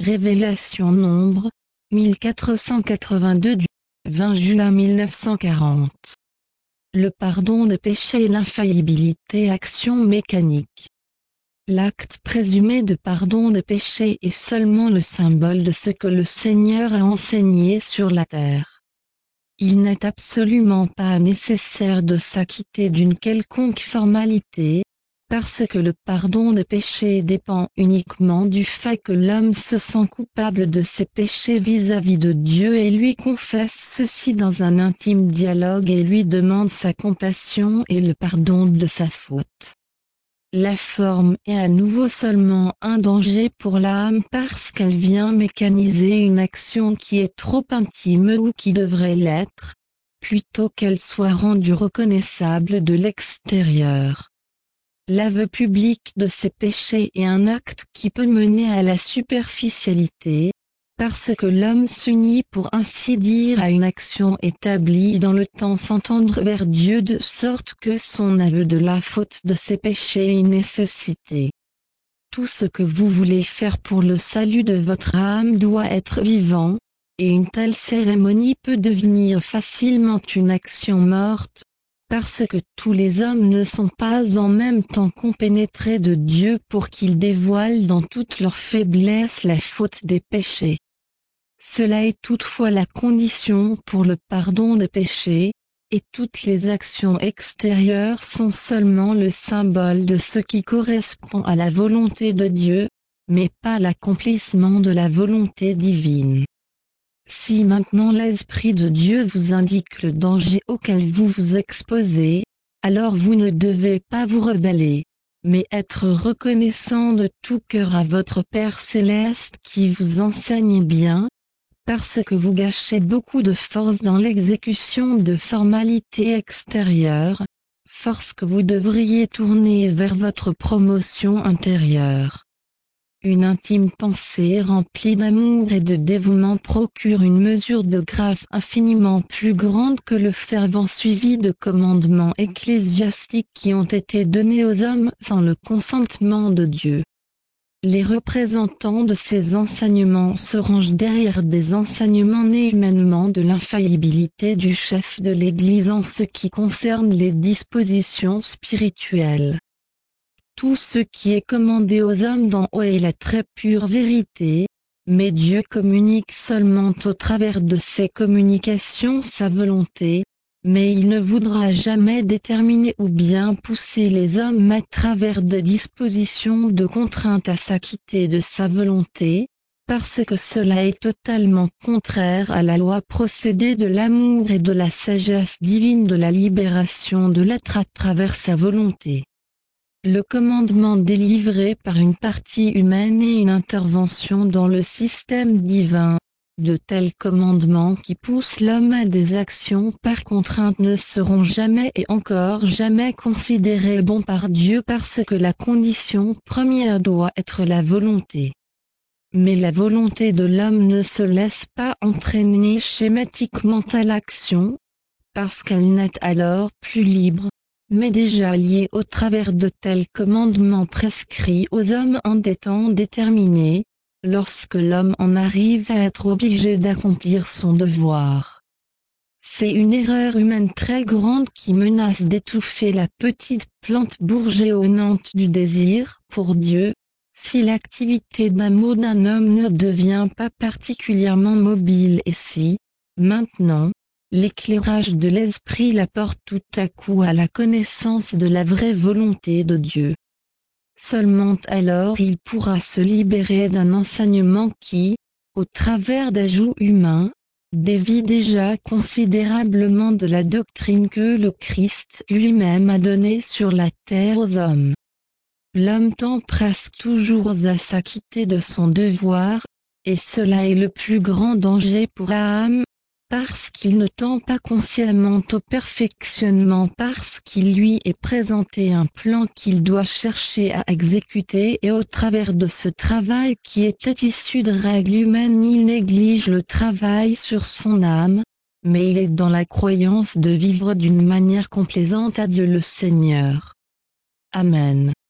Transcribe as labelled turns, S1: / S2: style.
S1: Révélation Nombre, 1482 du 20 juin 1940. Le pardon des péchés et l'infaillibilité. Action mécanique. L'acte présumé de pardon des péchés est seulement le symbole de ce que le Seigneur a enseigné sur la terre. Il n'est absolument pas nécessaire de s'acquitter d'une quelconque formalité, parce que le pardon des péchés dépend uniquement du fait que l'homme se sent coupable de ses péchés vis-à-vis de Dieu et lui confesse ceci dans un intime dialogue et lui demande sa compassion et le pardon de sa faute. La forme est à nouveau seulement un danger pour l'âme parce qu'elle vient mécaniser une action qui est trop intime ou qui devrait l'être, plutôt qu'elle soit rendue reconnaissable de l'extérieur. L'aveu public de ses péchés est un acte qui peut mener à la superficialité, parce que l'homme s'unit pour ainsi dire à une action établie dans le temps sans tendre vers Dieu de sorte que son aveu de la faute de ses péchés est une nécessité. Tout ce que vous voulez faire pour le salut de votre âme doit être vivant, et une telle cérémonie peut devenir facilement une action morte, parce que tous les hommes ne sont pas en même temps compénétrés de Dieu pour qu'il dévoile dans toute leur faiblesse la faute des péchés. Cela est toutefois la condition pour le pardon des péchés, et toutes les actions extérieures sont seulement le symbole de ce qui correspond à la volonté de Dieu, mais pas l'accomplissement de la volonté divine. Si maintenant l'Esprit de Dieu vous indique le danger auquel vous vous exposez, alors vous ne devez pas vous rebeller, mais être reconnaissant de tout cœur à votre Père céleste qui vous enseigne bien, parce que vous gâchez beaucoup de force dans l'exécution de formalités extérieures, force que vous devriez tourner vers votre promotion intérieure. Une intime pensée remplie d'amour et de dévouement procure une mesure de grâce infiniment plus grande que le fervent suivi de commandements ecclésiastiques qui ont été donnés aux hommes sans le consentement de Dieu. Les représentants de ces enseignements se rangent derrière des enseignements nés humainement de l'infaillibilité du chef de l'Église en ce qui concerne les dispositions spirituelles. Tout ce qui est commandé aux hommes d'en haut est la très pure vérité, mais Dieu communique seulement au travers de ses communications sa volonté, mais il ne voudra jamais déterminer ou bien pousser les hommes à travers des dispositions de contrainte à s'acquitter de sa volonté, parce que cela est totalement contraire à la loi procédée de l'amour et de la sagesse divine de la libération de l'être à travers sa volonté. Le commandement délivré par une partie humaine est une intervention dans le système divin. De tels commandements qui poussent l'homme à des actions par contrainte ne seront jamais et encore jamais considérés bons par Dieu parce que la condition première doit être la volonté. Mais la volonté de l'homme ne se laisse pas entraîner schématiquement à l'action, parce qu'elle n'est alors plus libre, mais déjà liée au travers de tels commandements prescrits aux hommes en des temps déterminés, lorsque l'homme en arrive à être obligé d'accomplir son devoir. C'est une erreur humaine très grande qui menace d'étouffer la petite plante bourgeonnante du désir pour Dieu, si l'activité d'amour d'un homme ne devient pas particulièrement mobile et si, maintenant, l'éclairage de l'esprit l'apporte tout à coup à la connaissance de la vraie volonté de Dieu. Seulement alors il pourra se libérer d'un enseignement qui, au travers d'ajouts humains, dévie déjà considérablement de la doctrine que le Christ lui-même a donnée sur la terre aux hommes. L'homme tend presque toujours à s'acquitter de son devoir, et cela est le plus grand danger pour l'âme, parce qu'il ne tend pas consciemment au perfectionnement parce qu'il lui est présenté un plan qu'il doit chercher à exécuter et au travers de ce travail qui était issu de règles humaines il néglige le travail sur son âme, mais il est dans la croyance de vivre d'une manière complaisante à Dieu le Seigneur. Amen.